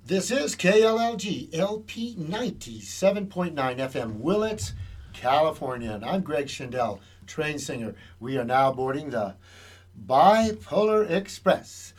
This is KLLG LP 97.9 FM, Willits, California. And I'm Greg Schindel, train singer. We are now boarding the Bipolar Express.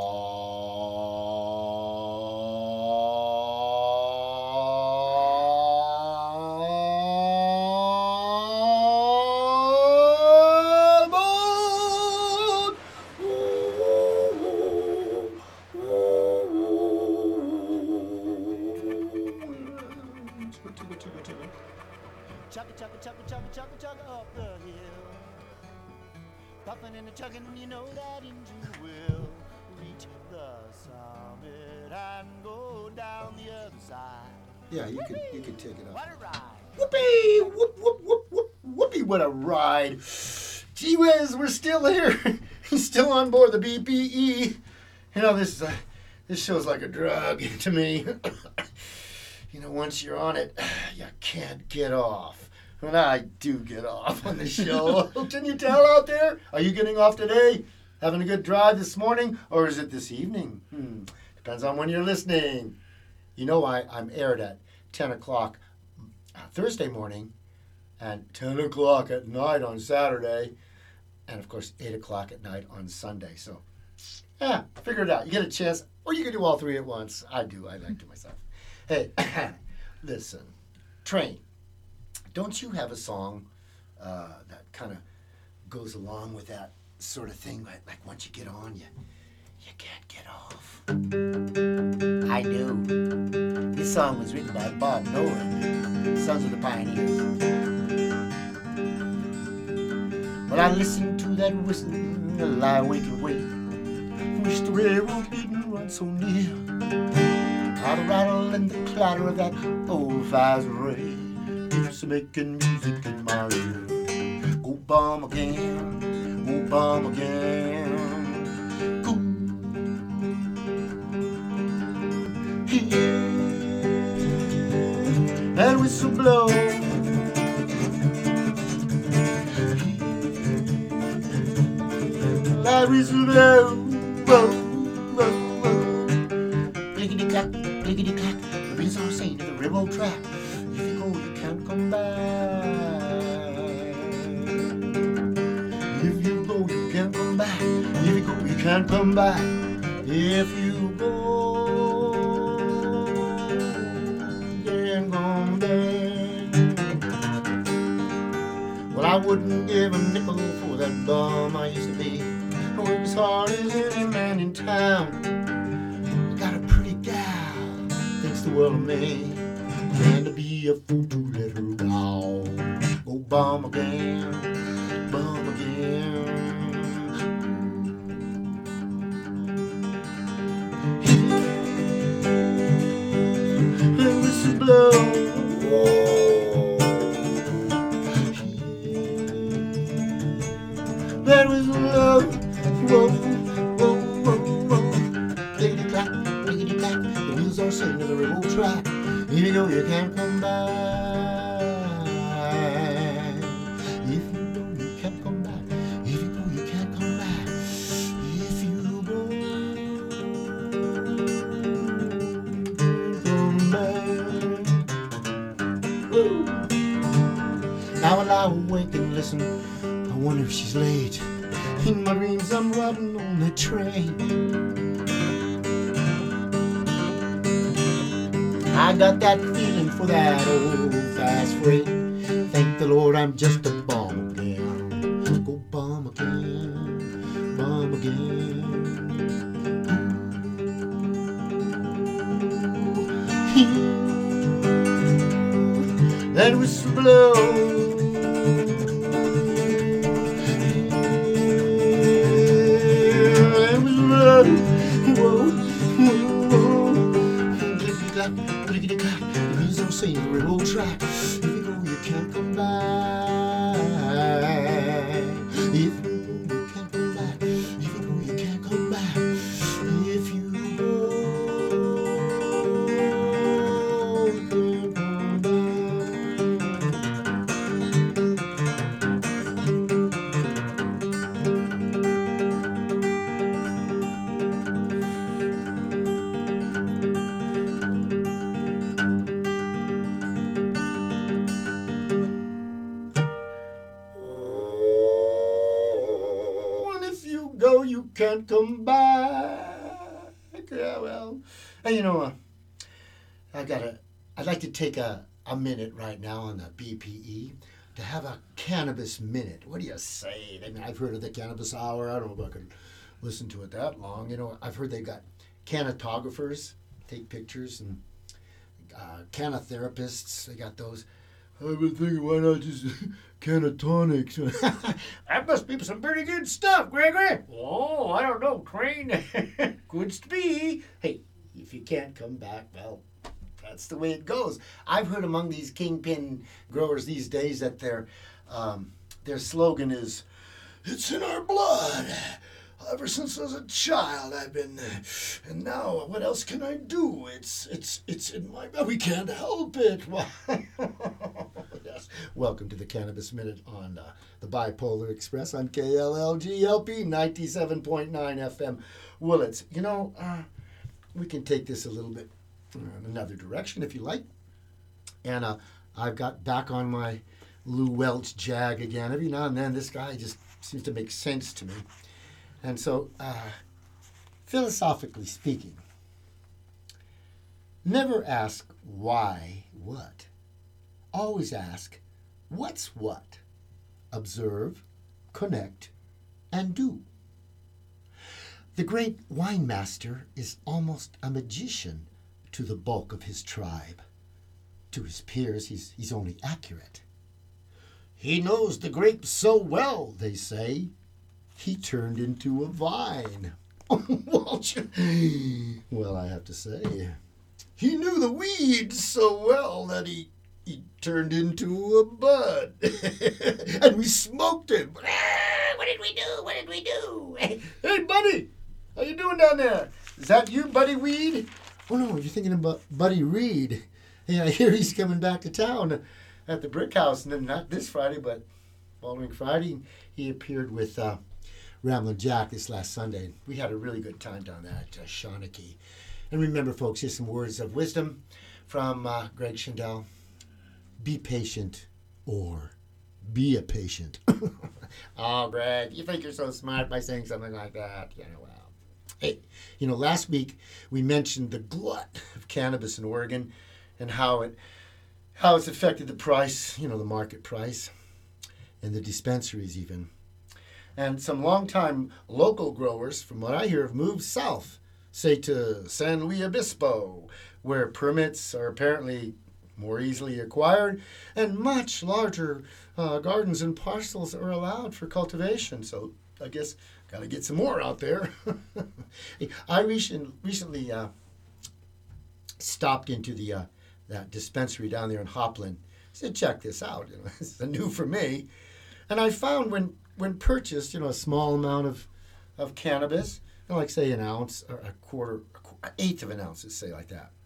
Chugga up the hill. Puffin' and a chuggin', you know that engine will reach the summit and go down the other side. Yeah, you could take it up. What a ride! Whoopee! Whoop, whoop, whoop, whoop, whoopee, what a ride. Gee whiz, we're still here. He's still on board the BPE. You know, this show's like a drug to me. You know, once you're on it, you can't get off. When I do get off on the show. Can you tell out there? Are you getting off today? Having a good drive this morning? Or is it this evening? Depends on when you're listening. You know, I'm aired at 10 o'clock Thursday morning and 10 o'clock at night on Saturday. And, of course, 8 o'clock at night on Sunday. So, figure it out. You get a chance. Or you can do all three at once. I do. I like to myself. Hey, listen. Train. Don't you have a song that kind of goes along with that sort of thing? Like once you get on, you can't get off. I do. This song was written by Bob Nolan, Sons of the Pioneers. Well, I listened to that whistle, I lie awake and wait. Wish the railroad didn't run so near. How the rattle and the clatter of that old fire's ray. Keeps making music in my ear. Go bomb again, go bomb again. Go. Hear that whistle blow. That whistle blow. Whoa, whoa, whoa. Clickety clack, clickety clack. The winds are saying to the railroad track. If you go, you can't come back. If you go, you can't come back. If you go, you can't come back. If you go, you can't come back. Well, I wouldn't give a nickel for that bum I used to be. I work as hard as any man in town. Got a pretty gal, thinks the world of me. And to be a fool to let her down. Oh, bomb again, bomb again. Hear the whistle blow. That whistle blow. Whoa, whoa, whoa, whoa. Clickety clack, clickety clack. The wheels are singing to the railroad track. If you go, you can't come back. If you go, you can't come back. If you go, you can't come back. If you go, come back. Woo. Now I lie awake and listen. I wonder if she's late. In my dreams, I'm riding on the train. I got that feeling for that old fast freight. Thank the Lord I'm just a bomb again. Go bomb again, bomb again. That whistle blow. That whistle blow. Whoa, whoa, whoa. Clickety-clack, clickety-clack. The wheels don't say the railroad track. If you go, you can't come back. If you go, you can't come back. If you go, you can't come back. If you go, you can't come back. can't come back. Yeah, well, and you know, I'd like to take a minute right now on the BPE to have a cannabis minute. What do you say? I mean, I've heard of the cannabis hour. I don't know if I could listen to it that long. You know, I've heard they've got canatographers take pictures and canotherapists. They got those. I've been thinking, why not just canatonics? That must be some pretty good stuff, Gregory. Oh, I don't know, Crane. Could be. Hey, if you can't come back, well, that's the way it goes. I've heard among these kingpin growers these days that their slogan is, "It's in our blood. Ever since I was a child, I've been, and now what else can I do? It's in my, we can't help it." Yes. Welcome to the Cannabis Minute on the Bipolar Express on KLLGLP 97.9 FM Willits. You know, we can take this a little bit in another direction if you like. And I've got back on my Lou Welch jag again. Every now and then, this guy just seems to make sense to me. And so, philosophically speaking, never ask why what. Always ask what's what. Observe, connect, and do. The great wine master is almost a magician to the bulk of his tribe. To his peers, he's only accurate. He knows the grapes so well, they say, he turned into a vine. Well, I have to say, he knew the weeds so well that he turned into a bud. And we smoked him. What did we do? What did we do? Hey, buddy, how you doing down there? Is that you, Buddy Weed? Oh, no, you're thinking about Buddy Reed. Hey, I hear he's coming back to town at the Brick House, and then not this Friday, but following Friday, he appeared with Ramblin' Jack this last Sunday. We had a really good time down there at Shawnee. And remember, folks, here's some words of wisdom from Greg Schindel. Be patient or be a patient. Oh, Greg, you think you're so smart by saying something like that? You know, well. Hey, you know, last week we mentioned the glut of cannabis in Oregon and how it's affected the price, you know, the market price, and the dispensaries even. And some longtime local growers, from what I hear, have moved south, say to San Luis Obispo, where permits are apparently more easily acquired and much larger gardens and parcels are allowed for cultivation. So I guess got to get some more out there. I recently stopped into that dispensary down there in Hopland. I said, check this out. You know, this is new for me. And I found when purchased, you know, a small amount of cannabis, you know, like say an ounce or an eighth of an ounce, let's say like that.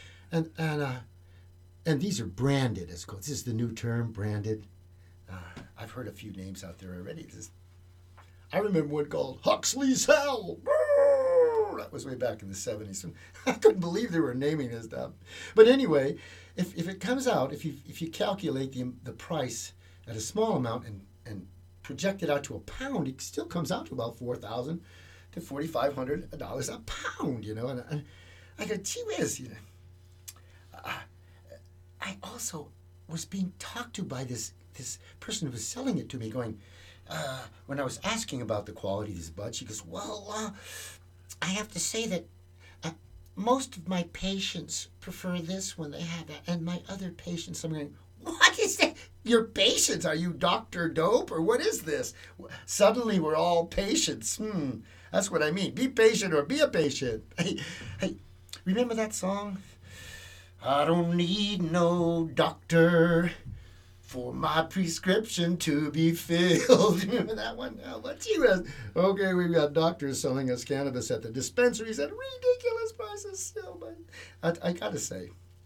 And these are branded as called. This is the new term, branded. I've heard a few names out there already. I remember one called Huxley's Hell. That was way back in the 70s. I couldn't believe they were naming this stuff. But anyway, if it comes out, if you calculate the price at a small amount and project it out to a pound, it still comes out to about $4,000 to $4,500 a pound, you know. And I go, gee whiz, you know. I also was being talked to by this person who was selling it to me, going, when I was asking about the quality of this bud, she goes, well, I have to say that most of my patients prefer this when they have that, and my other patients, I'm going, what is that? Your patients? Are you Dr. Dope, or what is this? Suddenly we're all patients. That's what I mean. Be patient or be a patient. Hey, remember that song? I don't need no doctor for my prescription to be filled. Remember that one? What she was? Okay, we've got doctors selling us cannabis at the dispensaries at ridiculous prices still, but I gotta say,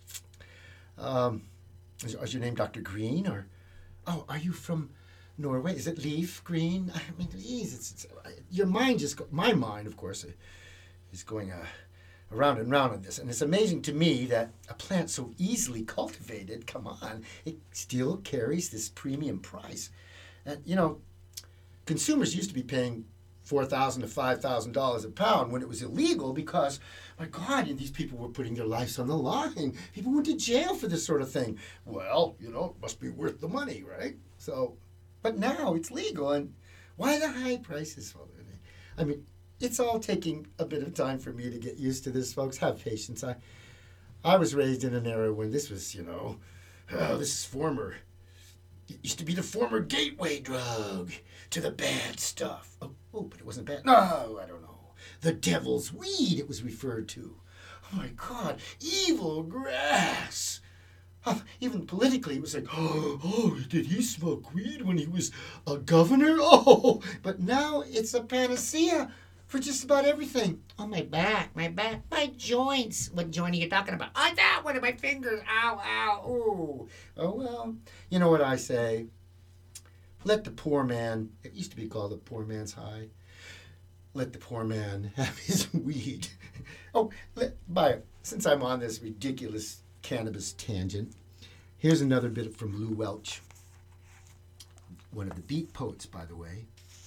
is your name Dr. Green, or, are you from Norway? Is it Leaf Green? I mean, geez, your mind my mind, of course, is going around and round on this. And it's amazing to me that a plant so easily cultivated, come on, it still carries this premium price. And, you know, consumers used to be paying $4,000 to $5,000 a pound when it was illegal because, my God, these people were putting their lives on the line. People went to jail for this sort of thing. Well, it must be worth the money, right? So, but now it's legal, and why the high prices? Well, I mean, it's all taking a bit of time for me to get used to this, folks. Have patience. I was raised in an era when this was, this is former. It used to be the former gateway drug to the bad stuff. Oh, but it wasn't bad. No, I don't know. The devil's weed, it was referred to. Oh, my God. Evil grass. Even politically, it was like, oh, did he smoke weed when he was a governor? Oh, but now it's a panacea for just about everything. Oh, my back, my joints. What joint are you talking about? Oh, that one of my fingers. Ow, ow, ooh. Oh, well, you know what I say? Let the poor man, it used to be called the poor man's high. Let the poor man have his weed. Since I'm on this ridiculous cannabis tangent, here's another bit from Lou Welch, one of the beat poets, by the way.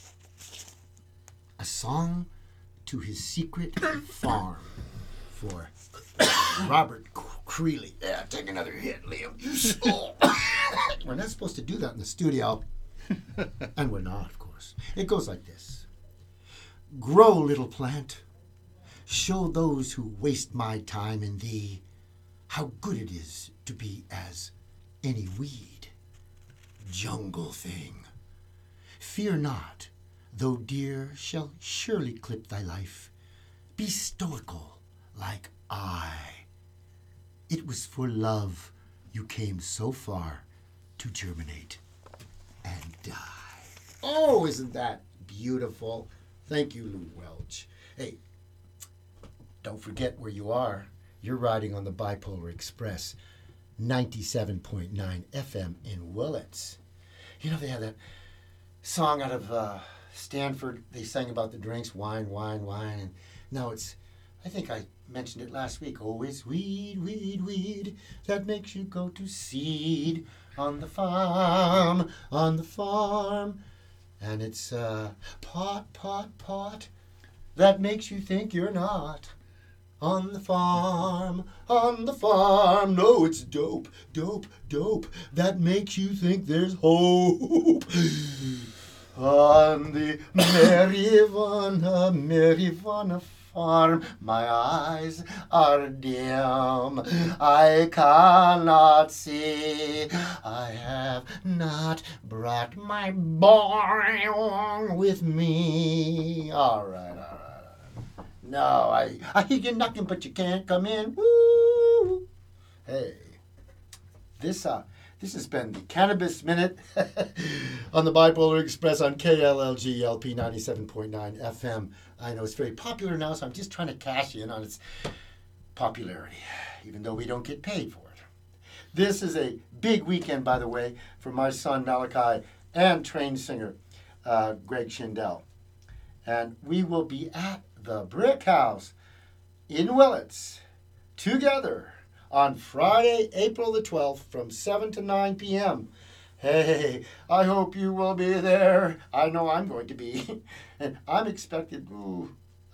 A song to his secret farm for Robert Creeley. Yeah, take another hit, Liam. We're not supposed to do that in the studio, and we're not, of course. It goes like this. Grow, little plant. Show those who waste my time in thee how good it is to be as any weed. Jungle thing. Fear not, though deer shall surely clip thy life. Be stoical like I. It was for love you came so far to germinate and die. Oh, isn't that beautiful? Thank you, Lou Welch. Hey, don't forget where you are. You're riding on the Bipolar Express, 97.9 FM in Willits. They had that song out of Stanford. They sang about the drinks, wine, wine, wine. And now I think I mentioned it last week. Oh, it's weed, weed, weed that makes you go to seed on the farm, on the farm. And it's pot, pot, pot that makes you think you're not. On the farm, on the farm. No, it's dope, dope, dope that makes you think there's hope. On the Marijuana farm, my eyes are dim. I cannot see. I have not brought my boy along with me. All right. No, I hear you knocking, but you can't come in. Woo! Hey, this has been the Cannabis Minute on the Bipolar Express on KLLG LP 97.9 FM. I know it's very popular now, so I'm just trying to cash in on its popularity, even though we don't get paid for it. This is a big weekend, by the way, for my son Malachi and trained singer Greg Schindel. And we will be at the Brick House in Willits together on Friday, April the 12th from 7 to 9 p.m. Hey, I hope you will be there. I know I'm going to be. And I'm expected I'm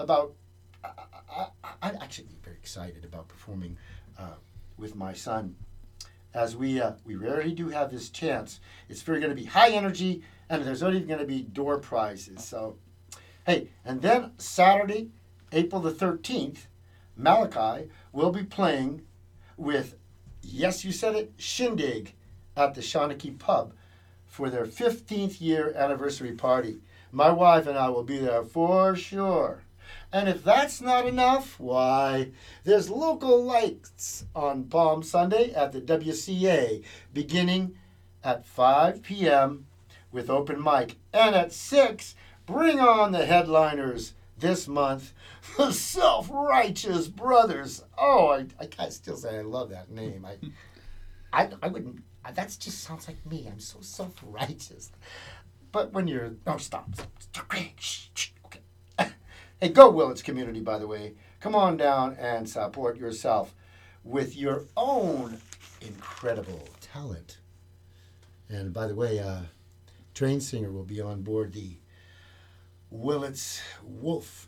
actually very excited about performing with my son, as we rarely do have this chance. It's very going to be high energy, and there's not even going to be door prizes. So, hey, and then Saturday, April the 13th, Malachi will be playing with, yes, you said it, Shindig at the Shawnee Pub for their 15th year anniversary party. My wife and I will be there for sure. And if that's not enough, why, there's local lights on Palm Sunday at the WCA beginning at 5 p.m. with open mic. And at 6, bring on the headliners this month, the Self-Righteous Brothers. Oh, I can't still say I love that name. I wouldn't, that just sounds like me. I'm so self-righteous. But when you're, stop. Okay. Hey, go Willits community, by the way. Come on down and support yourself with your own incredible talent. And by the way, trained singer will be on board the Willits Wolf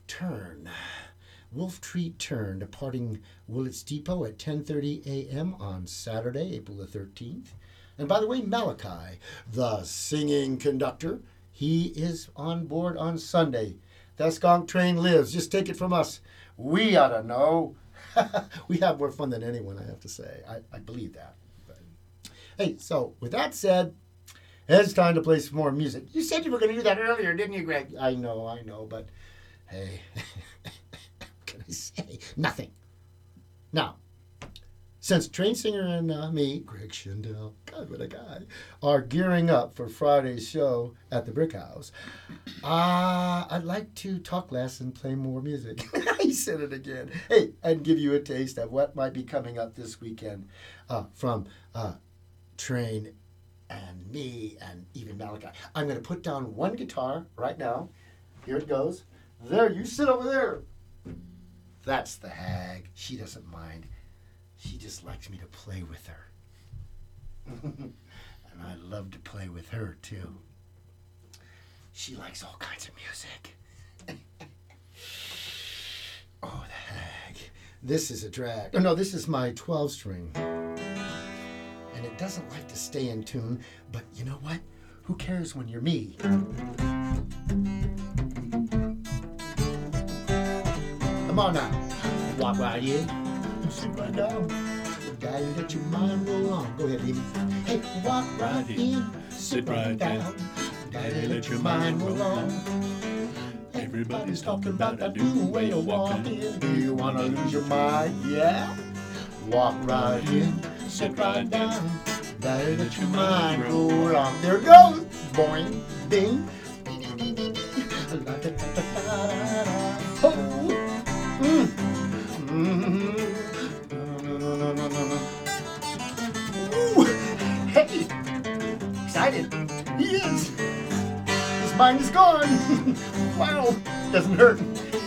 Tree Turn, departing Willits Depot at 10:30 a.m. on Saturday, April the 13th. And by the way, Malachi, the singing conductor, he is on board on Sunday. That skunk train lives. Just take it from us. We ought to know. We have more fun than anyone, I have to say. I believe that. But, hey, so with that said, it's time to play some more music. You said you were going to do that earlier, didn't you, Greg? I know, but hey, what can I say? Nothing. Now, since Train Singer and me, Greg Schindel, God, what a guy, are gearing up for Friday's show at the Brick House, I'd like to talk less and play more music. He said it again. Hey, and give you a taste of what might be coming up this weekend from Train and me and even Malachi. I'm going to put down one guitar right now. Here it goes. There, you sit over there. That's the hag. She doesn't mind. She just likes me to play with her. And I love to play with her, too. She likes all kinds of music. Oh, the hag. This is a drag. Oh, no, this is my 12-string. And it doesn't like to stay in tune, but you know what? Who cares when you're me? Come on now. Walk right in. Sit right down. Gotta let your mind roll on. Go ahead, baby. Hey, walk right in. Sit right down. Gotta let your mind roll on. Everybody's talking about that new way of walking. Do you wanna lose your mind? Yeah. Walk right in. Sit right down. Gotta let your mind roll on. There it goes. Boing. Ding. Oh. Ooh. Hey. Excited. He is. His mind is gone. Wow. Doesn't hurt.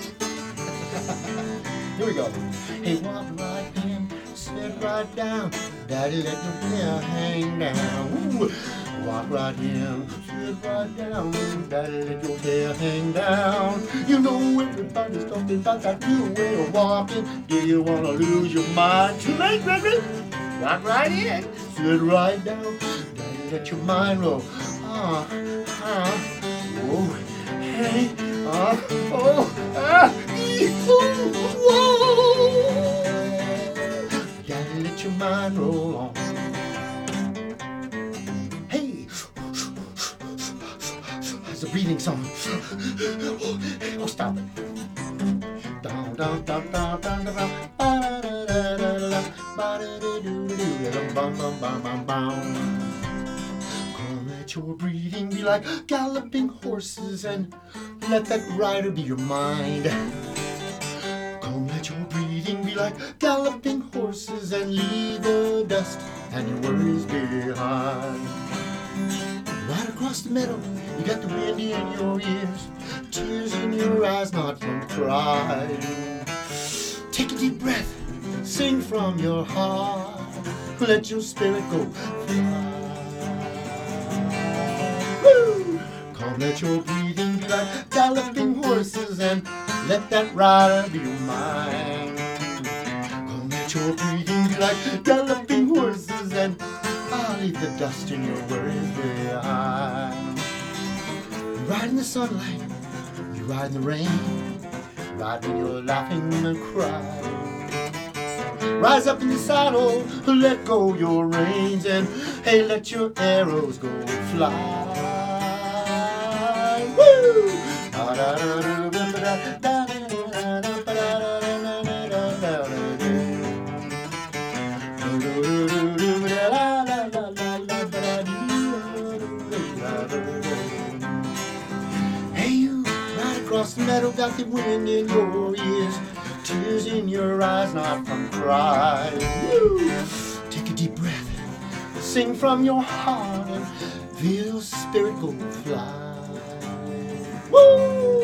Here we go. Hey, walk right in. Sit right down. Daddy, let your hair hang down. Ooh. Walk right in, sit right down. Daddy, let your hair hang down. You know everybody's talking about that new way of walking. Do you want to lose your mind? Too late, baby. Walk right in, sit right down. Daddy, let your mind roll. Oh, hey, whoa. Daddy, let your mind roll on. It's a breathing song. Oh, stop it. Come let your breathing be like galloping horses and let that rider be your mind. Come let your breathing be like galloping horses and leave the dust and your worries behind. Right across the middle, you got the wind in your ears, tears in your eyes, not from crying. Take a deep breath, sing from your heart, let your spirit go fly. Woo! Come let your breathing be like galloping horses and let that rider be your mind. Come let your breathing be like galloping horses and I'll leave the dust in your worries behind. You ride in the sunlight, you ride in the rain, ride when you're laughing and crying. Rise up in the saddle, let go your reins, and hey, let your arrows go fly. Woo! Across the meadow, got the wind in your ears, tears in your eyes, not from crying. Woo! Take a deep breath, sing from your heart, and feel your spirit go fly. Woo!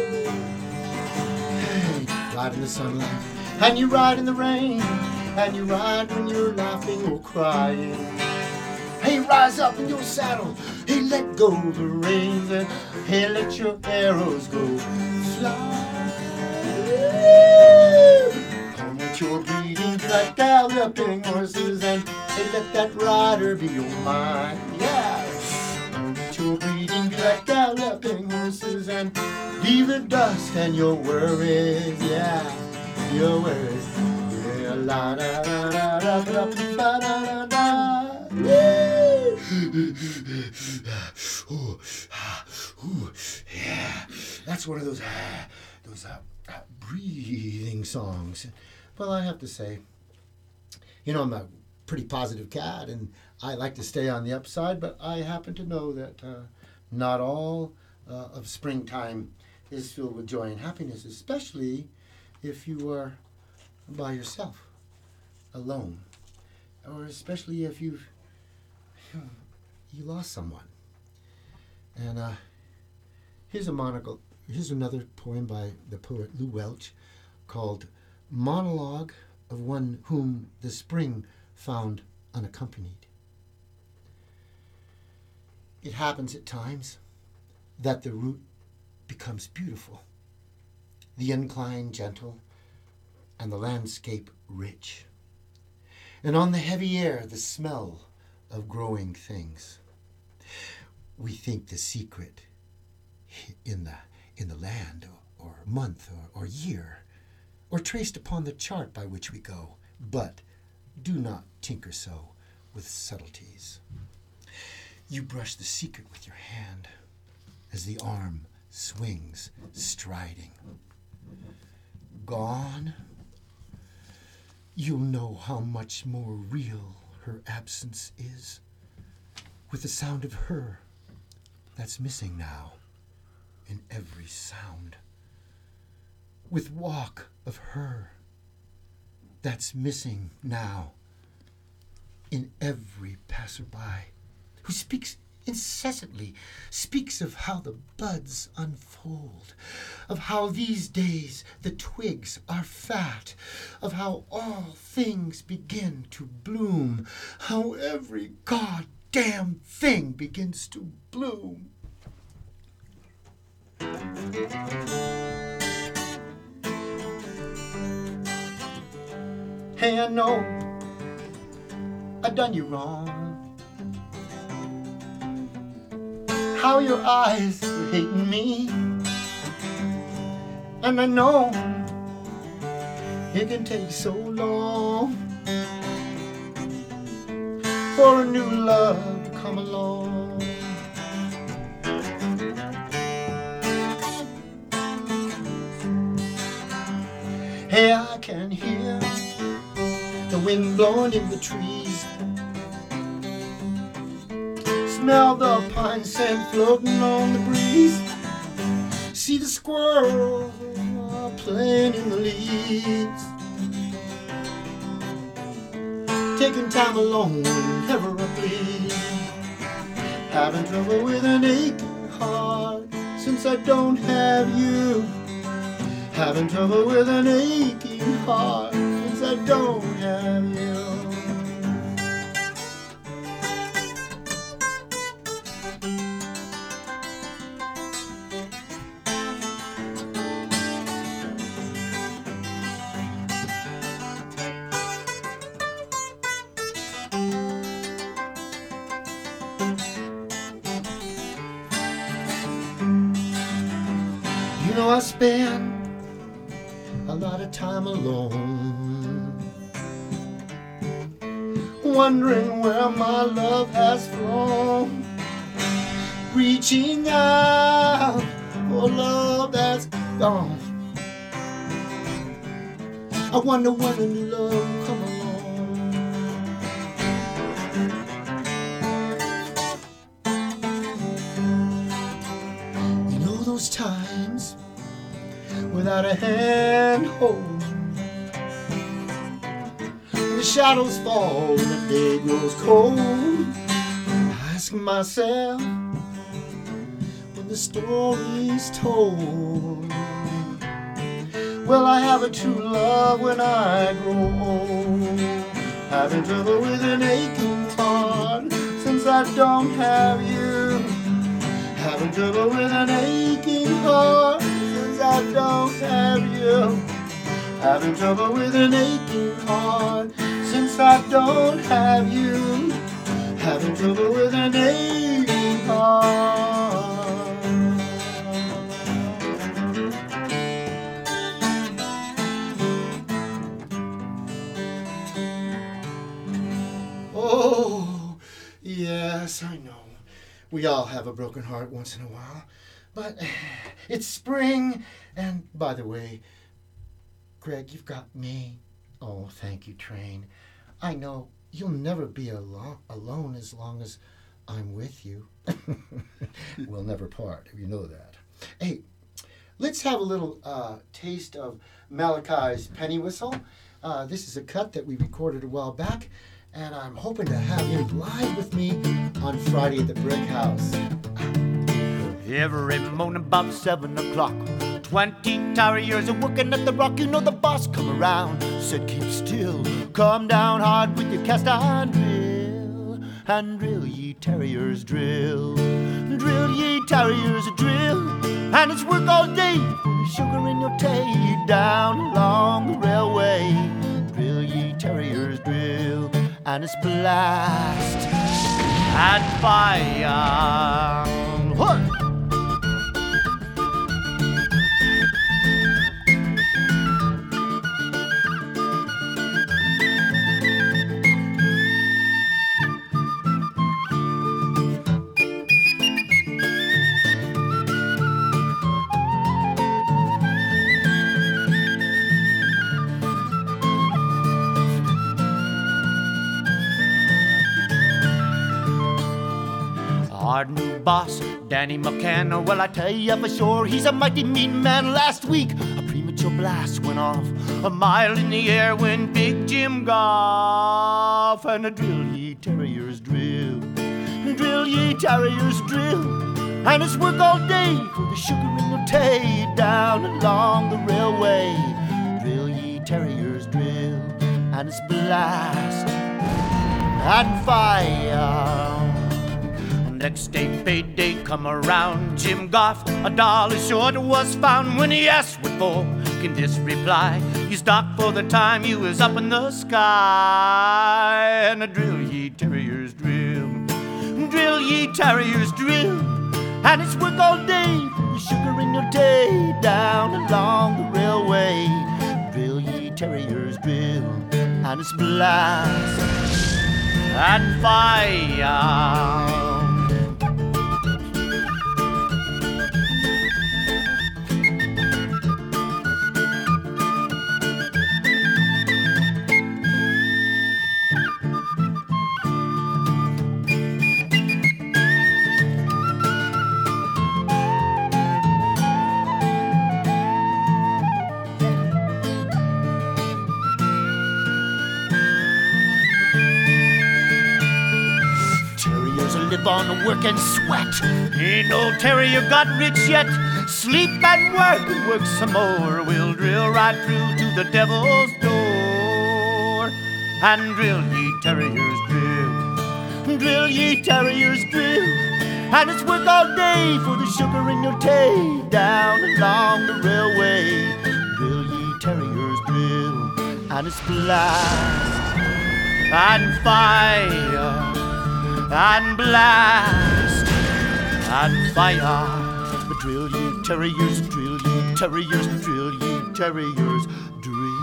Hey, ride in the sunlight, and you ride in the rain, and you ride when you're laughing or crying. Hey, rise up in your saddle. Hey, let go the reins and hey, let your arrows go fly. Come with your breeding like galloping horses and hey, let that rider be your mind. Yeah. Come with your breeding like galloping horses and leave the dust and your worries. Yeah, your worries. Yeah, la da da da da da da da da. Yeah, that's one of those breathing songs. Well, I have to say, you know, I'm a pretty positive cat, and I like to stay on the upside, but I happen to know that not all of springtime is filled with joy and happiness, especially if you are by yourself, alone, or especially if you lost someone. And here's another poem by the poet Lou Welch called Monologue of One Whom the Spring Found Unaccompanied. It happens at times that the route becomes beautiful, the incline gentle, and the landscape rich. And on the heavy air, the smell of growing things. We think the secret in the land or month or year, or traced upon the chart by which we go, but do not tinker so with subtleties. You brush the secret with your hand as the arm swings, striding. Gone, you'll know how much more real her absence is, with the sound of her that's missing now in every sound, with walk of her that's missing now in every passerby, who speaks incessantly, speaks of how the buds unfold, of how these days the twigs are fat, of how all things begin to bloom, how every goddamn thing begins to bloom. Hey, I know I done you wrong. How your eyes were hating me, and I know it can take so long for a new love to come along. Hey, I can hear the wind blowing in the trees, smell the pine scent floating on the breeze, see the squirrels playing in the leaves, taking time alone never a bleed, having trouble with an aching heart since I don't have you, having trouble with an aching heart since I don't have you. You know I spend a lot of time alone, wondering where my love has flown, reaching out for love that's gone. I wonder when a new love will come along. You know those times without a handhold, the shadows fall and the day grows cold. I ask myself when the story's told, will I have a true love when I grow old? Having trouble with an aching heart since since I don't have you. Having trouble with an aching heart since I don't have you. Having trouble with an aching heart since I don't have you. Having trouble with an aching heart. Oh, yes, I know. We all have a broken heart once in a while. But it's spring, and by the way, Greg, you've got me. Oh, thank you, Train. I know you'll never be alone as long as I'm with you. We'll never part, you know that. Hey, let's have a little taste of Malachi's Penny Whistle. This is a cut that we recorded a while back, and I'm hoping to have him live with me on Friday at the Brick House. Every morning about 7 o'clock, 20 terriers are working at the rock. You know the boss come around, said keep still, come down hard with your cast iron drill, and drill ye terriers drill, drill ye terriers drill, and it's work all day for the sugar in your tea down along the railway. Drill ye terriers drill, and it's blast and fire. Huh. Our new boss, Danny McCann, well, I tell ya for sure, he's a mighty mean man. Last week, a premature blast went off a mile in the air when Big Jim Goff. And a drill ye terriers drill, drill ye terriers drill, and it's work all day for the sugar in your tea down along the railway. Drill ye terriers drill, and it's blast and fire. Next day payday come around, Jim Goff $1 short was found. When he asked what for, can this reply, you stopped for the time you was up in the sky. And a drill ye terriers drill, drill ye terriers drill, and it's work all day for the sugar in your tea down along the railway. Drill ye terriers drill, and it's blast and fire. Live on work and sweat. Ain't no terrier got rich yet. Sleep and work some more. We'll drill right through to the devil's door. And drill ye terriers drill, drill ye terriers drill, and it's work all day for the sugar in your tea down along the railway. Drill ye terriers drill, and it's blast and fire and blast and fire. But drill ye terriers, drill ye terriers, drill ye terriers, drill.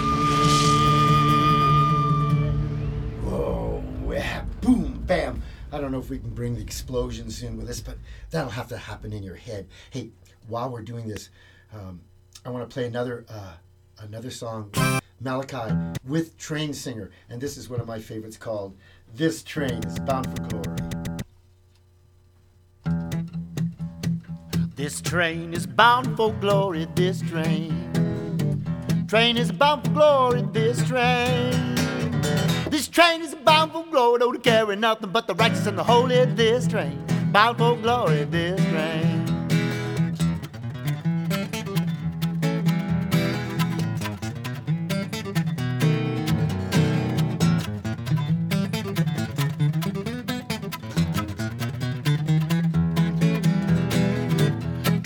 Whoa, yeah, boom, bam. I don't know if we can bring the explosions in with this, but that'll have to happen in your head. Hey, while we're doing this, I want to play another song, Malachi with Train Singer, and this is one of my favorites called This Train is Bound for Glory. This train is bound for glory, this train. Train is bound for glory, this train. This train is bound for glory, don't carry nothing but the righteous and the holy. This train, bound for glory, this train.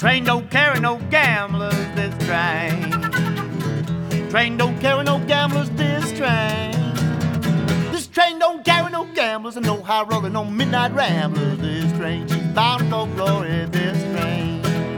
train don't carry no gamblers, this train. Train don't carry no gamblers, this train. This train don't carry no gamblers and no high roller, no midnight ramblers. This train, she's bound for glory, this train.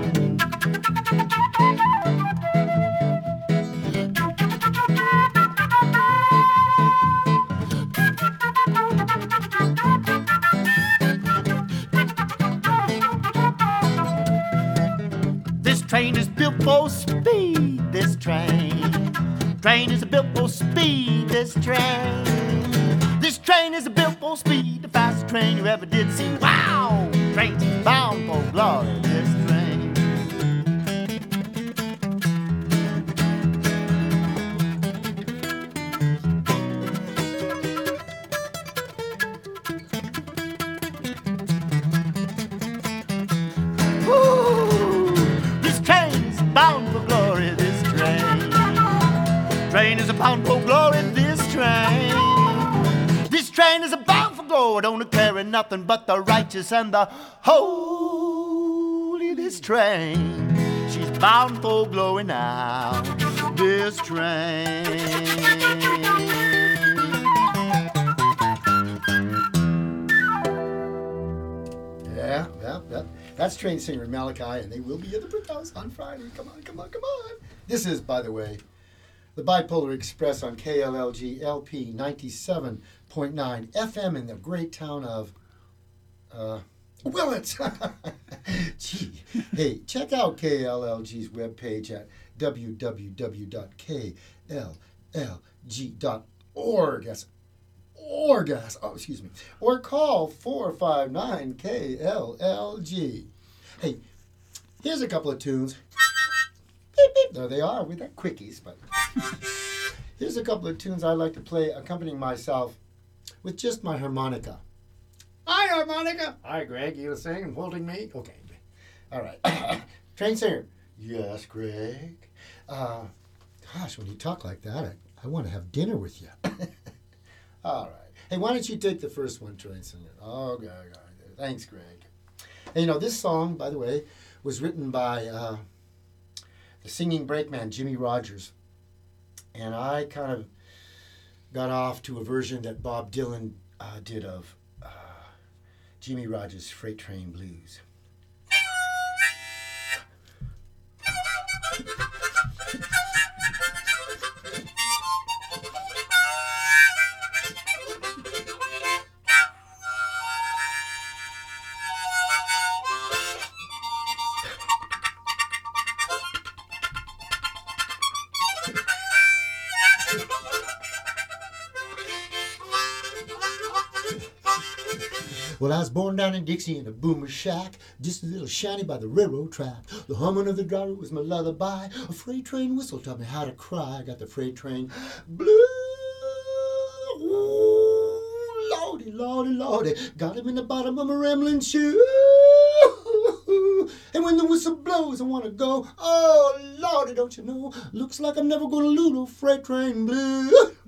This train is built for speed, this train. Train is built for speed, this train. This train is built for speed, the fastest train you ever did see. Wow! Train's bound for glory, this train. Ooh, this train is bound for glory, this train. Train is bound for glory, this train. This train is bound for glory, don't carry nothing but the righteous and the holy. This train, she's bound for glory now. This train. Yeah. That's Train Singer Malachi, and they will be at the Brick House on Friday. Come on. This is, by the way, the Bipolar Express on KLLG LP 97.9 FM in the great town of Willits. Gee, hey, check out KLLG's webpage at www.kllg.org. That's Orgas. Oh, excuse me. Or call 459-KLLG. Hey, here's a couple of tunes. Beep, beep. There they are. We got quickies, but here's a couple of tunes I like to play accompanying myself with just my harmonica. Hi, harmonica. Hi, Greg. You singing, holding me? Okay. All right. Train Singer. Yes, Greg. Gosh, when you talk like that, I want to have dinner with you. All right. Hey, why don't you take the first one, Train Singer? Okay. Thanks, Greg. Hey, this song, by the way, was written by the singing brakeman, Jimmy Rogers. And I kind of got off to a version that Bob Dylan did of Jimmy Rogers' Freight Train Blues. Well, I was born down in Dixie in a boomer shack, just a little shanty by the railroad track. The humming of the driver was my lullaby. A freight train whistle taught me how to cry. I got the freight train blue. Ooh, Lordy, Lordy, Lordy. Got him in the bottom of my rambling shoe. And when the whistle blows, I want to go. Oh, Lordy, don't you know? Looks like I'm never going to lose no freight train blue.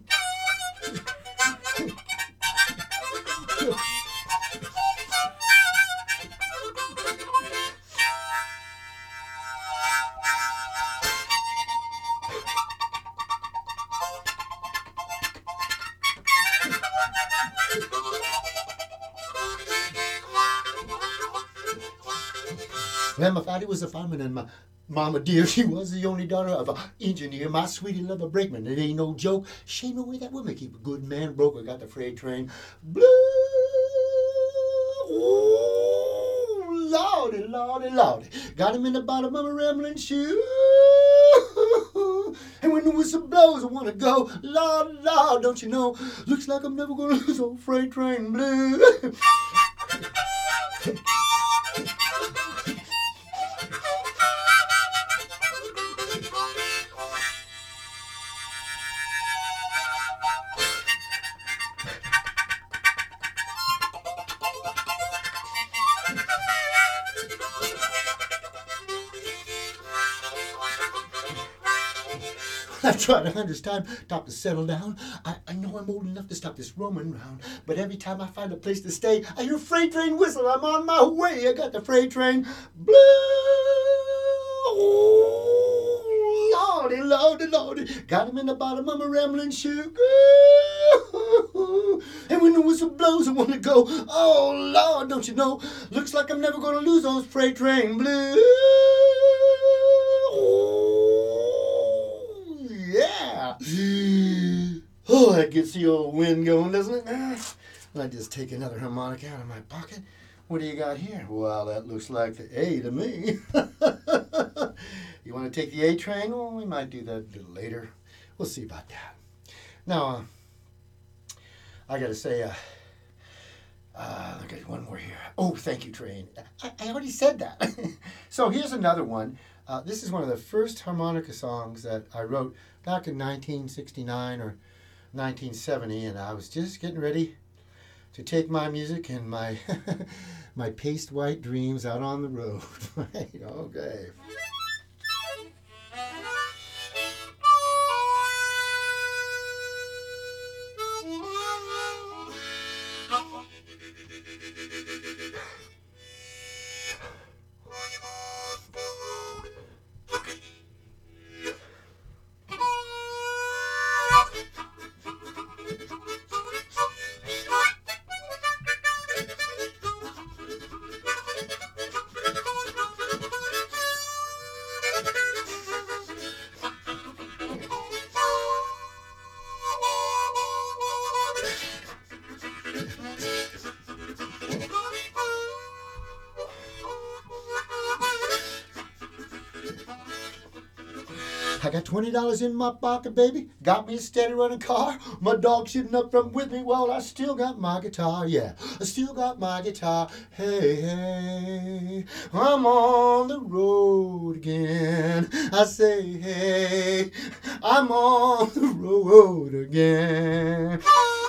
Well, my father was a fireman and my mama dear, she was the only daughter of an engineer. My sweetie loved a brakeman, it ain't no joke. Shame away that woman keep a good man broke. I got the freight train blue. Ooh, Lordy, Lordy, Lordy. Got him in the bottom of a rambling shoe. And when the whistle blows, I want to go. Lord, Lord, don't you know? Looks like I'm never going to lose old freight train blue. I've tried 100 times to settle down. I know I'm old enough to stop this roaming round, but every time I find a place to stay, I hear a freight train whistle. I'm on my way. I got the freight train blue. Oh, Lordy, Lordy, Lordy. Got him in the bottom of a rambling ship. And when the whistle blows, I want to go. Oh, Lord, don't you know? Looks like I'm never going to lose those freight train blues. Oh, yeah. Oh, that gets the old wind going, doesn't it? I just take another harmonica out of my pocket. What do you got here? Well, that looks like the A to me. You want to take the A train? Well, we might do that a little later. We'll see about that. Now, I got to say, I got one more here. Oh, thank you, train. I already said that. So here's another one. This is one of the first harmonica songs that I wrote back in 1969 or 1970, and I was just getting ready to take my music and my my paste white dreams out on the road. Right? Okay. I got $20 in my pocket, baby. Got me a steady running car. My dog sitting up front with me. Well, I still got my guitar. Yeah, I still got my guitar. Hey, hey, I'm on the road again. I say, hey, I'm on the road again.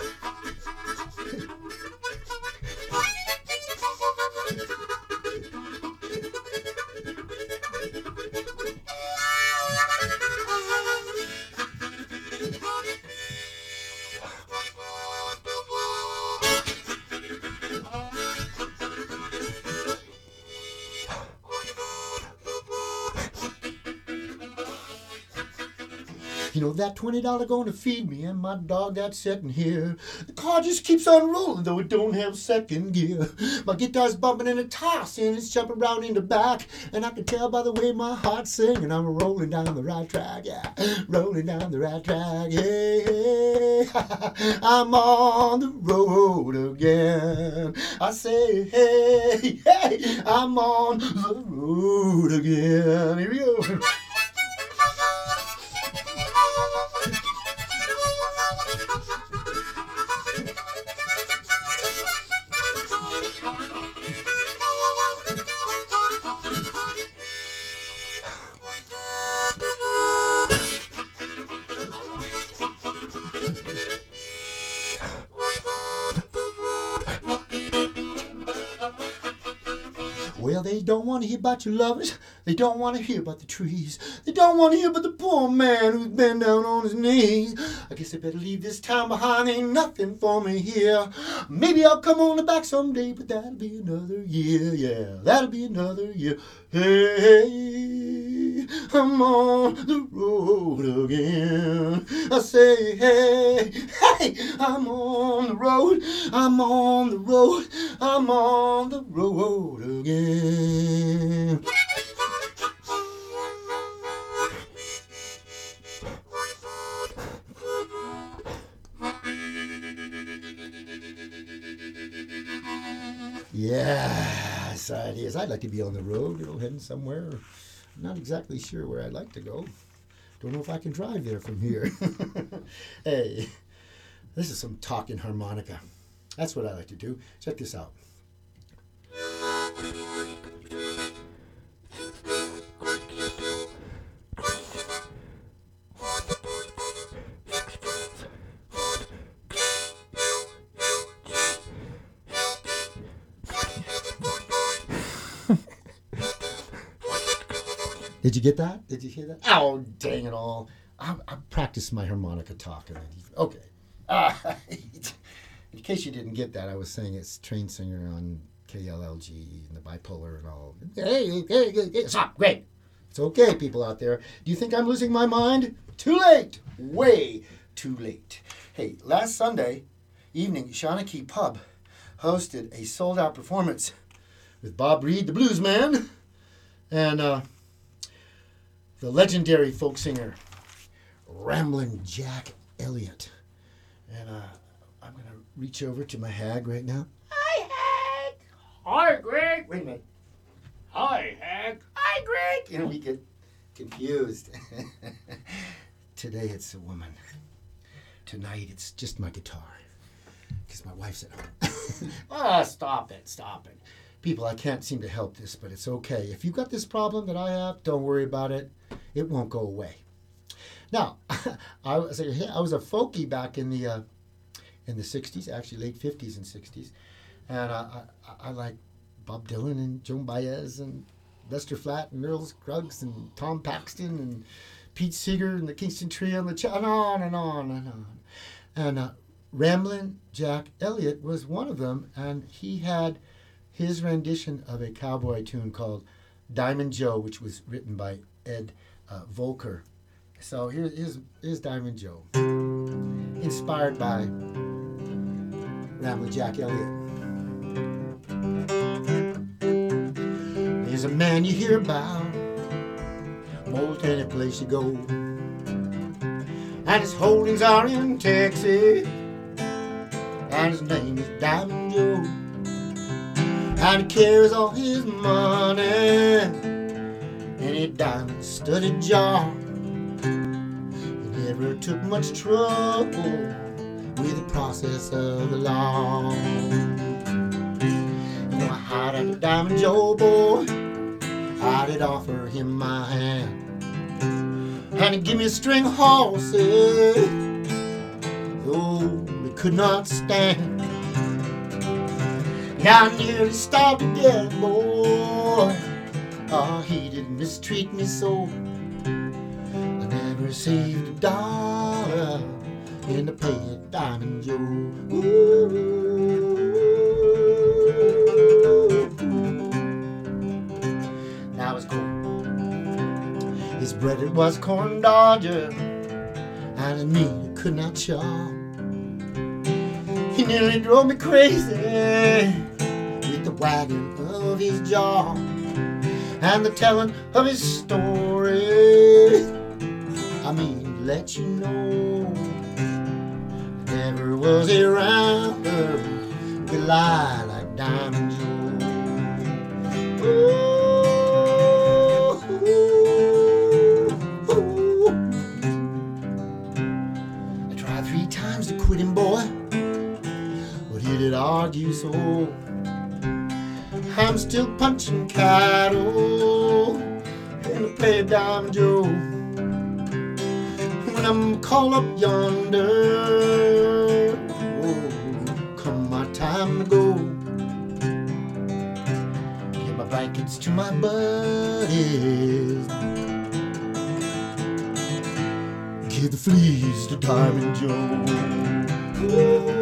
You know, that $20 going to feed me and my dog that's sitting here. The car just keeps on rolling, though it don't have second gear. My guitar's bumping and a tossing, it's jumping round in the back. And I can tell by the way my heart's singing, I'm rolling down the right track, yeah. Rolling down the right track, hey, hey. I'm on the road again. I say, hey, hey, I'm on the road again. Here we go. Well, they don't want to hear about your lovers. They don't want to hear about the trees. They don't want to hear about the poor man who's been down on his knees. I guess I better leave this town behind. Ain't nothing for me here. Maybe I'll come on back someday, but that'll be another year. Yeah, that'll be another year. Hey, I'm on the road again. I say, hey, hey, I'm on the road. I'm on the road. I'm on the road again. Yes, it is. I'd like to be on the road, heading somewhere. I'm not exactly sure where I'd like to go. Don't know if I can drive there from here. Hey, this is some talking harmonica. That's what I like to do. Check this out. Did you get that? Did you hear that? Oh, dang it all. I practiced my harmonica talking. Okay. In case you didn't get that, I was saying it's trained singer on KLLG and the bipolar and all. Hey, stop. Great. It's okay, people out there. Do you think I'm losing my mind? Too late. Way too late. Hey, last Sunday evening, Shawnee Pub hosted a sold-out performance with Bob Reed, the blues man, and the legendary folk singer, Ramblin' Jack Elliott. And I'm going to reach over to my hag right now. Hi, Hag. Hi, Greg. Wait a minute. Hi, Hag. Hi, Greg. You know, we get confused. Today it's a woman. Tonight it's just my guitar. Because my wife's at home. Stop it. People, I can't seem to help this, but it's okay. If you've got this problem that I have, don't worry about it. It won't go away. Now, I was a folkie back in the 60s, actually late 50s and 60s. And I like Bob Dylan and Joan Baez and Lester Flatt and Earl Scruggs and Tom Paxton and Pete Seeger and the Kingston Trio and and on and on and on. And Ramblin' Jack Elliott was one of them, and he had his rendition of a cowboy tune called Diamond Joe, which was written by Ed Volker. So here's Diamond Joe, inspired by Ramblin' Jack Elliott. There's a man you hear about most any place you go, and his holdings are in Texas, and his name is Diamond Joe, and he carries all his money in a diamond-studded jar. He never took much trouble with the process of the law. You know, I hired a Diamond Joe boy, I did offer him my hand, and he gave me a string of horses, though he could not stand. Yeah, I nearly starved to death, boy. Oh, he didn't mistreat me so. I never saved a dollar in the pay of Diamond Joe. Ooh. Now it's cool. His bread it was corn dodger, and his meat it could not chop. He nearly drove me crazy with the wagging of his jaw and the telling of his story. I mean, to let you know, never was he around her could lie like Diamond Joe. Ooh, ooh, ooh. I tried 3 times to quit him, boy, but he did argue so. I'm still punching cattle in the play of Diamond Joe. When I'm called up yonder, oh, come my time to go. Give my blankets to my buddies, give the fleas to Diamond Joe. Ooh.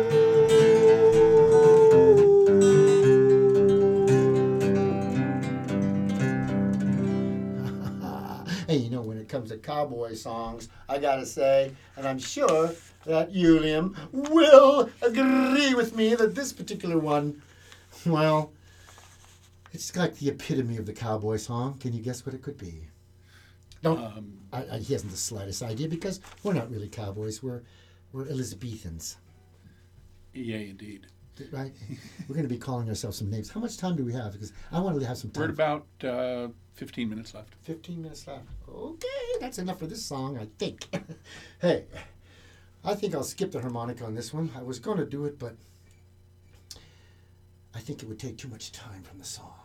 Hey, you know, when it comes to cowboy songs, I gotta say, and I'm sure that you, Liam, will agree with me that this particular one, well, it's like the epitome of the cowboy song. Can you guess what it could be? No, he hasn't the slightest idea, because we're not really cowboys. We're Elizabethans. Yeah, indeed. Right? We're going to be calling ourselves some names. How much time do we have? Because I want to have some time. We're at about 15 minutes left. 15 minutes left. Okay, that's enough for this song, I think. Hey, I think I'll skip the harmonica on this one. I was going to do it, but I think it would take too much time from the song.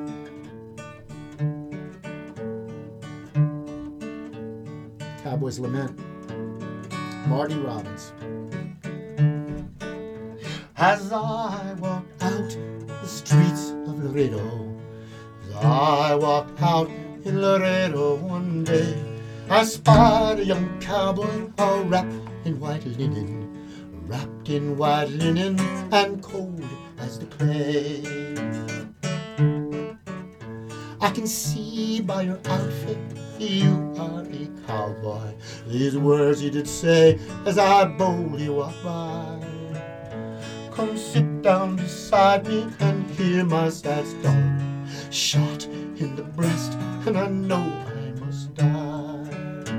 Cowboy's Lament, Marty Robbins. As I walked out the streets of Laredo, as I walked out in Laredo one day, I spied a young cowboy all wrapped in white linen, and cold as the clay. I can see by your outfit you are a cowboy. These words he did say as I boldly walked by. Come sit down beside me and hear my sad story. Shot in the breast and I know I must die.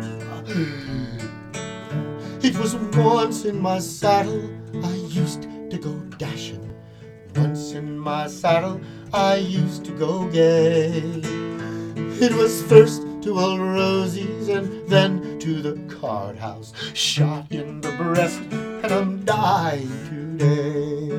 It was once in my saddle I used to go dashing. Once in my saddle I used to go gay. It was first to old Rosie's and then to the card house. Shot in the breast and I'm dying today.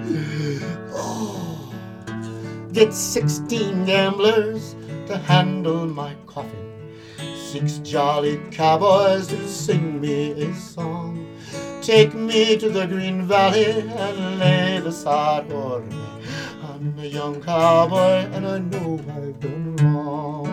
Oh, get 16 gamblers to handle my coffin. 6 jolly cowboys to sing me a song. Take me to the Green Valley and lay the sod o'er me. I'm a young cowboy and I know I've done wrong.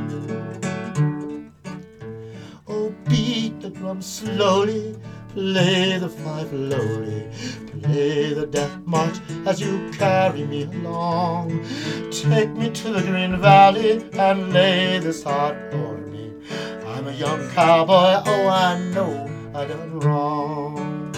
Oh, beat the drum slowly, play the fife lowly, play the death march as you carry me along. Take me to the Green Valley and lay the sod o'er me. I'm a young cowboy, oh I know I done wrong.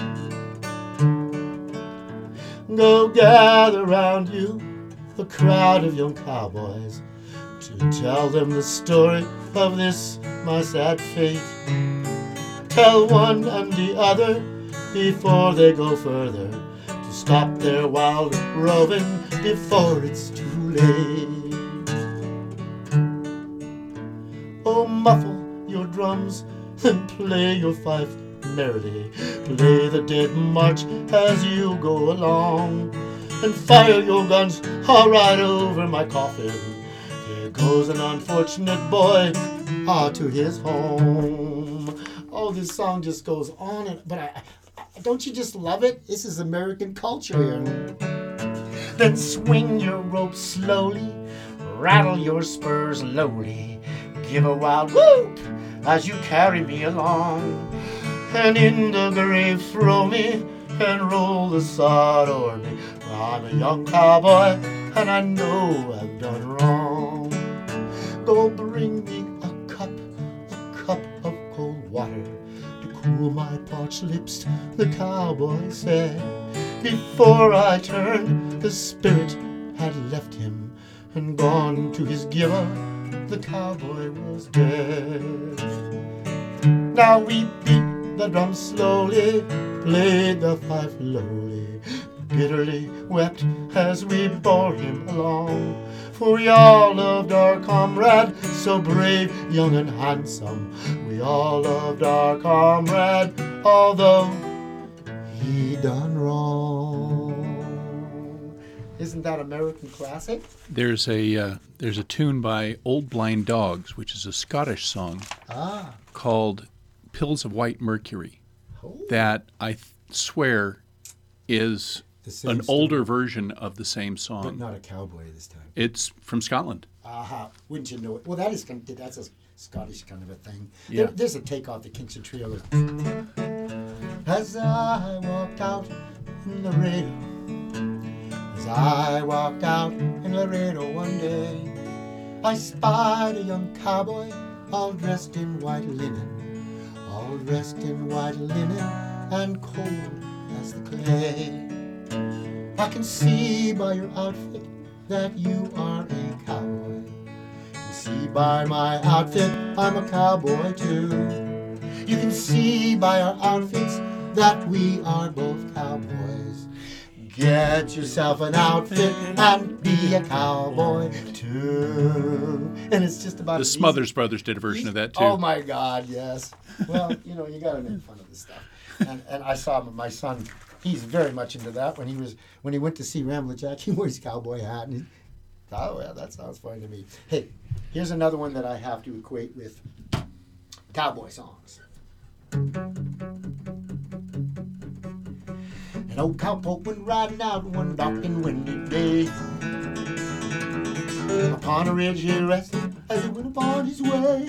Go gather round you a crowd of young cowboys to tell them the story of this my sad fate. Tell one and the other before they go further to stop their wild roving before it's too late. Oh, muffle your drums and play your fife merrily. Play the dead march as you go along, and fire your guns all right over my coffin. Here goes an unfortunate boy to his home. Oh, this song just goes on, but don't you just love it? This is American culture here. Then swing your rope slowly, rattle your spurs lowly, give a wild whoop as you carry me along, and in the grave throw me and roll the sod o'er me. I'm a young cowboy and I know I've done wrong. Go bring me a cup of cold water to cool my parched lips, the cowboy said. Before I turned, the spirit had left him and gone to his giver, the cowboy was dead. Now we beat the drum slowly, played the fife lowly, bitterly wept as we bore him along. For we all loved our comrade, so brave, young and handsome. We all loved our comrade, although he done wrong. Isn't that American classic? There's a tune by Old Blind Dogs, which is a Scottish song called Pills of White Mercury, that I swear is an older version of the same song. But not a cowboy this time. It's from Scotland. Aha, wouldn't you know it? Well, that's a Scottish kind of a thing. Yeah. There's a take off the Kingston Trio. As I walked out in Laredo, as I walked out in Laredo one day, I spied a young cowboy all dressed in white linen, all dressed in white linen and cold as the clay. I can see by your outfit that you are a cowboy. You can see by my outfit I'm a cowboy too. You can see by our outfits that we are both cowboys. Get yourself an outfit and be a cowboy too. And it's just about The Smothers Brothers did a version of that too. Oh my God, yes. Well, you gotta make fun of this stuff. And I saw my son. He's very much into that. When he went to see Ramblin' Jack, he wore his cowboy hat, and he thought, oh yeah, that sounds fine to me. Hey, here's another one that I have to equate with cowboy songs. An old cowpoke went riding out one dark and windy day. Upon a ridge he rested as he went upon his way.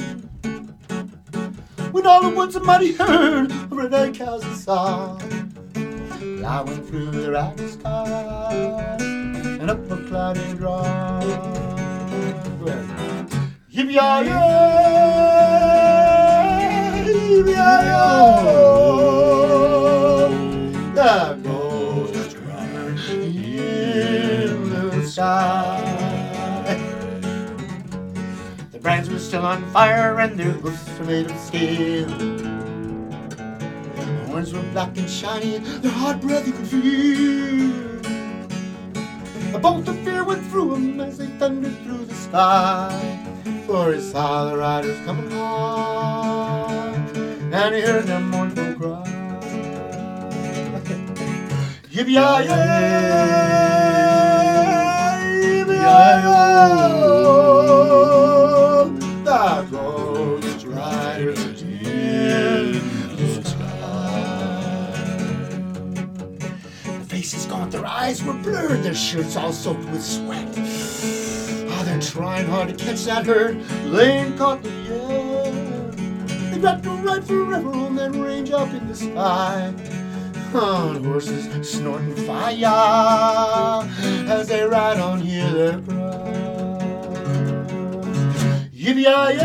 When all at once somebody heard a red-eyed cow's sigh, plowing through the ragged skies and up a cloudy drive. There goes the strider in the sky. The brands were still on fire and their hoofs were made of steel. Their horns were black and shiny, their hot breath you could feel. A bolt of fear went through them as they thundered through the sky. For he saw the riders coming on, and he heard their mournful cry. Yippee-yi-yi, yippee-yi-yi-oh, there goes the riders in the sky. Their faces gaunt, their eyes were blurred, their shirts all soaked with sweat. Ah, they're trying hard to catch that herd, laying caught the air. They got to ride forever on that range up in the sky. On horses snorting fire as they ride on, hear their cry. Yippee-yi-yi,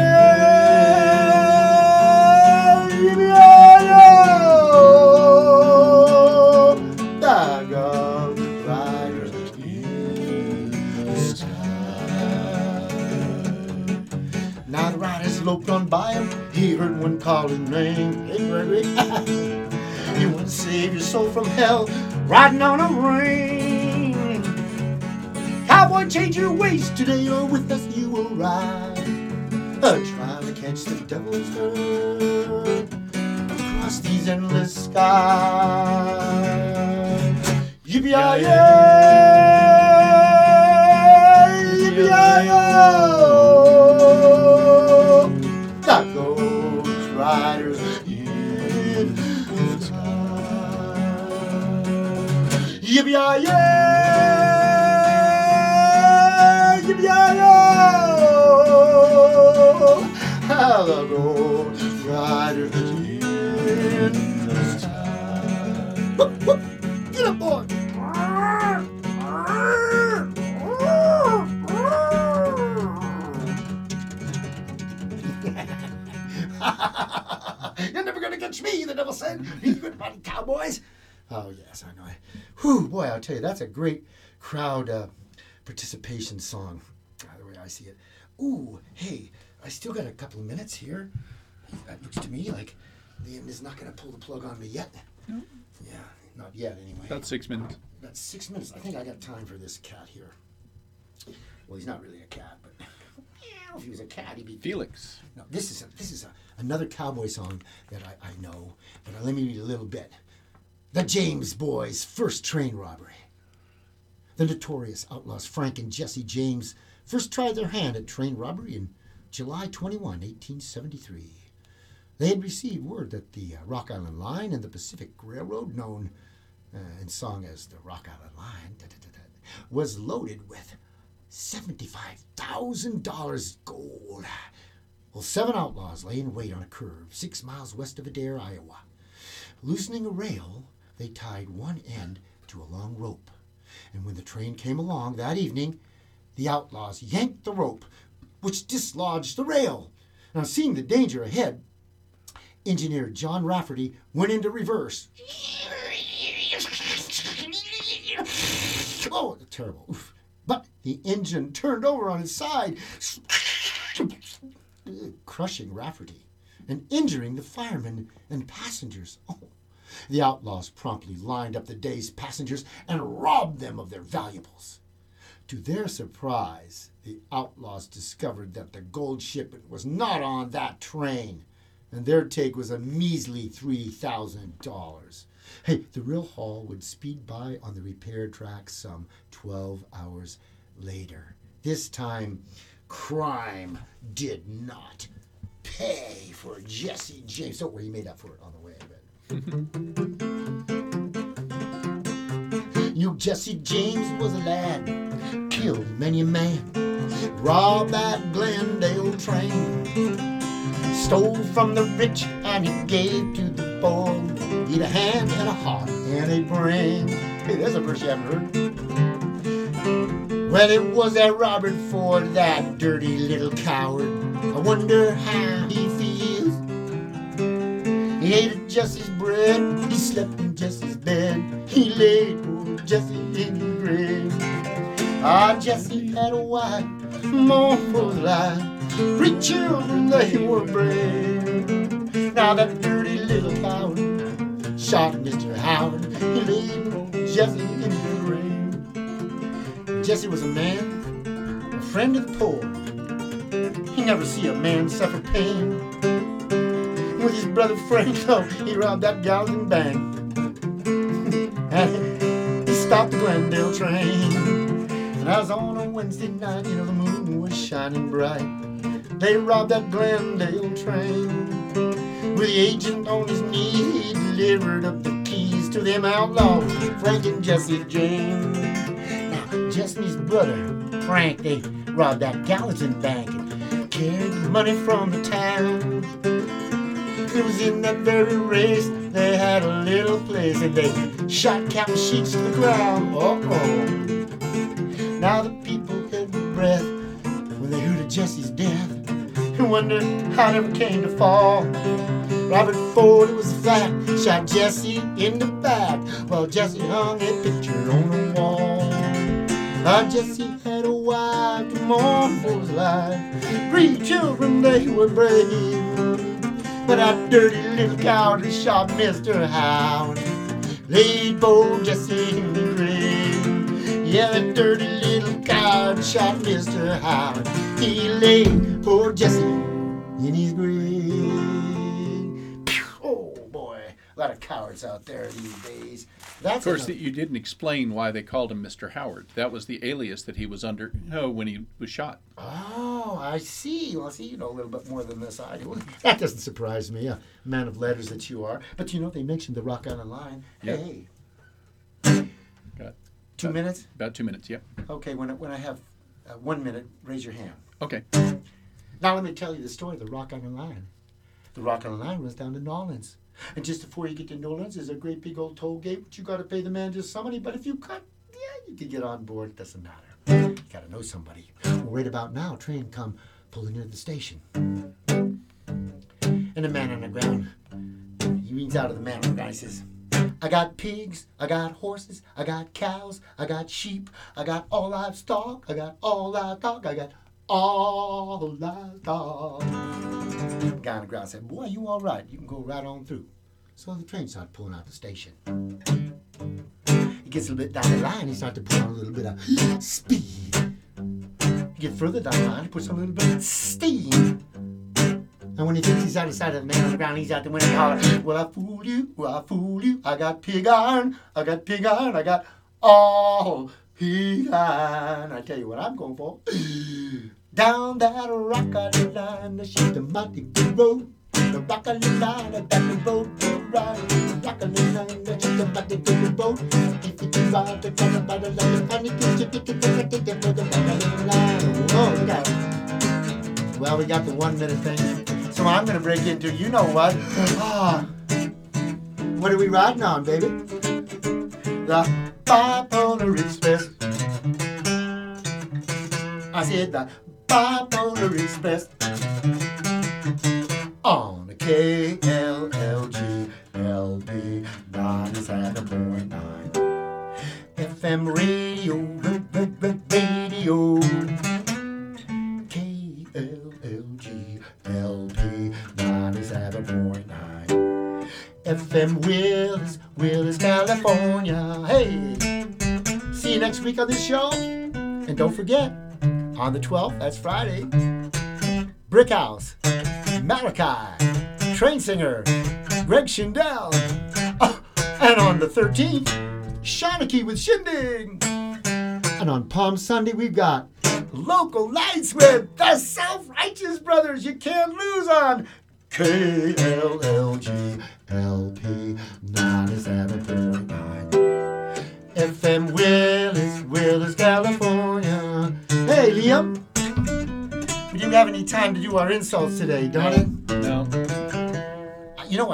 yippee-yi-yi-oh, there go the riders in the sky. Now the riders loped on by him, he heard one call his name. Hey, Gregory. You want to save your soul from hell, riding on a ring. Cowboy, change your ways today, or with us you will ride. Trying to catch the devil's herd across these endless skies. Yippee-yi-yi, yippee-yi-yi-oh, there goes riders in the sky. Yippee-yi-yi, yippee-yi-yi-oh, how the gold riders in the sky. Whoop, whoop. Get up, boy. You're never gonna catch me, the devil said. You good buddy cowboys. Oh, yes, I know. Whew, boy, I'll tell you, that's a great crowd participation song, the way I see it. Ooh, hey, I still got a couple of minutes here. That looks to me like Liam is not going to pull the plug on me yet. No. Yeah, not yet, anyway. About 6 minutes. About 6 minutes. I think I got time for this cat here. Well, he's not really a cat, but if he was a cat, he'd be... Felix. No, this is another cowboy song that I know, but let me read a little bit. The James Boys' first train robbery. The notorious outlaws Frank and Jesse James first tried their hand at train robbery in July 21, 1873. They had received word that the Rock Island Line and the Pacific Railroad, known and sung as the Rock Island Line, was loaded with $75,000 gold. Well, 7 outlaws lay in wait on a curve 6 miles west of Adair, Iowa. Loosening a rail, they tied one end to a long rope. And when the train came along that evening, the outlaws yanked the rope, which dislodged the rail. Now, seeing the danger ahead, engineer John Rafferty went into reverse. Oh, terrible. Oof. But the engine turned over on its side, crushing Rafferty and injuring the firemen and passengers. Oh. The outlaws promptly lined up the day's passengers and robbed them of their valuables. To their surprise, the outlaws discovered that the gold shipment was not on that train, and their take was a measly $3,000. Hey, the real haul would speed by on the repair track some 12 hours later. This time, crime did not pay for Jesse James. Don't worry, he made up for it on the way, I bet. You Jesse James was a lad, killed many a man, robbed that Glendale train, stole from the rich and he gave to the poor. He'd a hand and a heart and a brain. Hey, there's a verse you haven't heard. Well, it was that Robert Ford, that dirty little coward. I wonder how he feels. He ate Jesse's bread, he slept in Jesse's bed, he laid poor Jesse in his grave. Ah, Jesse had a wife, mournful life, 3 children, they were brave. Now that dirty little coward shot Mr. Howard, he laid poor Jesse in his grave. Jesse was a man, a friend of the poor. He never see a man suffer pain. With his brother Frank, he robbed that Gallatin bank. And he stopped the Glendale train. And I was on a Wednesday night, the moon was shining bright. They robbed that Glendale train. With the agent on his knee, he delivered up the keys to them outlaws, Frank and Jesse James. Now, Jesse's brother, Frank, they robbed that Gallatin bank and carried the money from the town. It was in that very race they had a little place, and they shot Captain Sheets to the ground. Uh-oh. Now the people held their breath when they heard of Jesse's death and wondered how it ever came to fall. Robert Ford, it was a fact, shot Jesse in the back while Jesse hung a picture on the wall. Jesse had a wife to mourn for his life, 3 children, they were brave. But that dirty little coward shot Mr. Howard, laid poor Jesse in the grave. Yeah, that dirty little coward shot Mr. Howard, he laid poor Jesse in his grave. Oh boy, a lot of cowards out there these days. Of course, you didn't explain why they called him Mr. Howard. That was the alias that he was under when he was shot. Oh, I see. Well, see, you know a little bit more than this I do. That doesn't surprise me, a man of letters that you are. But they mentioned the Rock Island Line. Yep. Hey. Got 2 minutes? About 2 minutes, yep. Okay, when I have 1 minute, raise your hand. Okay. Now let me tell you the story of the Rock Island Line. The Rock Island Line runs down to Nolens. And just before you get to Nolens, there's a great big old toll gate, which you got to pay the man just some money. But if you cut, you can get on board. It doesn't matter. You got to know somebody. Well, right about now, train come pulling into the station. And the man on the ground, he leans out of the man on the ground. He says, I got pigs, I got horses, I got cows, I got sheep, I got all livestock, I got all livestock, I got all livestock. The guy on the ground said, boy, you all right. You can go right on through. So the train started pulling out the station. He gets a little bit down the line. He starts to put on a little bit of speed. You get further down the line, he puts on a little bit of steam. And when he thinks he's out of sight of the man on the ground, he's out the window and holler, well, I fooled you, well, I fooled you. I got pig iron, I got pig iron, I got all pig iron. I tell you what I'm going for. Down that Rock Island Line, she's a mighty good road. The Rock Island Line, that the road will ride. The Rock Island Line, she's a mighty good road. If you can ride the Rock Island Line, and you get your ticket for the Rock Island Line. Oh, we got it. Well, we got the 1 minute thing. So I'm going to break into, you know what? What are we riding on, baby? The Bipolar Express. I said the Bipolar Express on the KLLG LP 97.9 FM radio, radio KLLG LP 97.9 FM Willis, California. Hey, see you next week on this show, and don't forget, on the 12th, that's Friday, Brick House, Malachi, Train Singer, Greg Schindel. Oh, and on the 13th, Shawnee with Shindig. And on Palm Sunday, we've got Local Lights with the Self-Righteous Brothers. You can't lose on KLLG LP 97.9 FM Willis, California. Hey, Liam. We didn't have any time to do our insults today, darn it.